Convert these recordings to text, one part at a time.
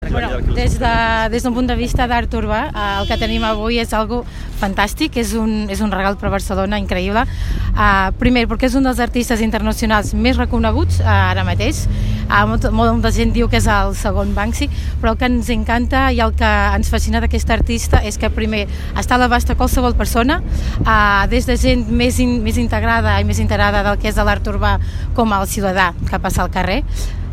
Des d'un punt de vista d'art urbà, el que tenim avui és algo fantàstic, és un regal per Barcelona increïble. Primer, perquè és un dels artistes internacionals més reconeguts ara mateix. Molta gent diu que és el segon Banksy, però el que ens encanta i el que ens fascina d'aquest artista és que primer està a l'abast de qualsevol persona, des de gent més integrada i més integrada del que és l'art urbà com el ciutadà que passa al carrer.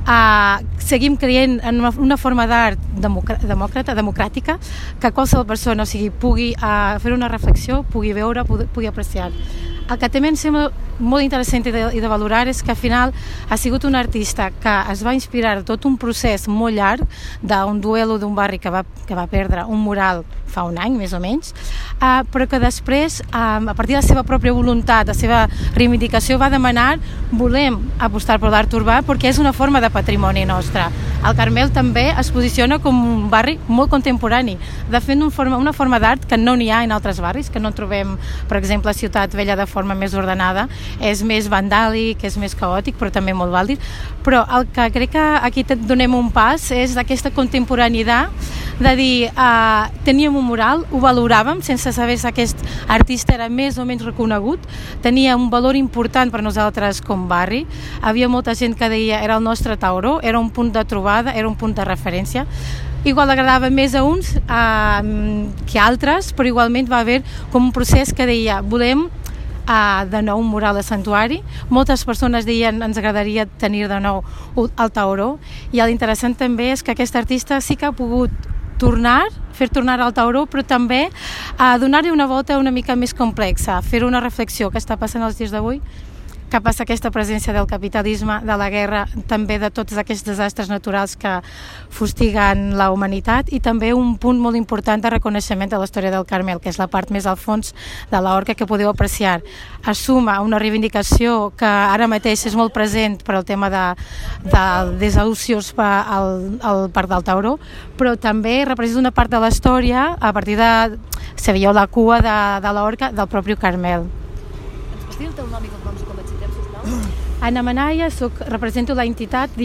Seguim creient en una forma d'art democràtica, que qualsevol persona pugui fer una reflexió, pugui veure, pugui apreciar. El que també em sembla molt interessant i de valorar és que al final ha sigut un artista que es va inspirar tot un procés molt llarg d'un duelo d'un barri que va perdre un mural fa un any, més o menys, però que després, a partir de la seva pròpia voluntat, la seva reivindicació, va demanar: volem apostar per l'art urbà perquè és una forma de patrimoni nostre. El Carmel també es posiciona com un barri molt contemporani, de fet una forma d'art que no n'hi ha en altres barris, que no trobem, per exemple, a Ciutat Vella de forma més ordenada, és més vandàlic, és més caòtic, però també molt vàlid. Però el que crec que aquí donem un pas és d'aquesta contemporaneïtat, de dir, teníem un mural, ho valoràvem sense saber si aquest artista era més o menys reconegut, tenia un valor important per nosaltres com barri, havia molta gent que deia era el nostre tauró, era un punt de trobada, era un punt de referència. Igual agradava més a uns que a altres, però igualment va haver com un procés que deia: volem de nou un mural de santuari. Moltes persones deien ens agradaria tenir de nou el tauró, i l'interessant també és que aquest artista sí que ha pogut fer tornar al tauró, però també donar-li una volta una mica més complexa, fer una reflexió que està passant els dies d'avui, que passa aquesta presència del capitalisme, de la guerra, també de tots aquests desastres naturals que fustiguen la humanitat, i també un punt molt important de reconeixement de la història del Carmel, que és la part més al fons de l'Orca que podeu apreciar. Es suma una reivindicació que ara mateix és molt present per al tema de desalusions al Parc del Tauró, però també representa una part de la història a partir de, si veieu la cua de l'Orca, del propi Carmel. Ens pots dir el teu nom i cognoms com et citem, sisplau? Anna Manaya, represento l'entitat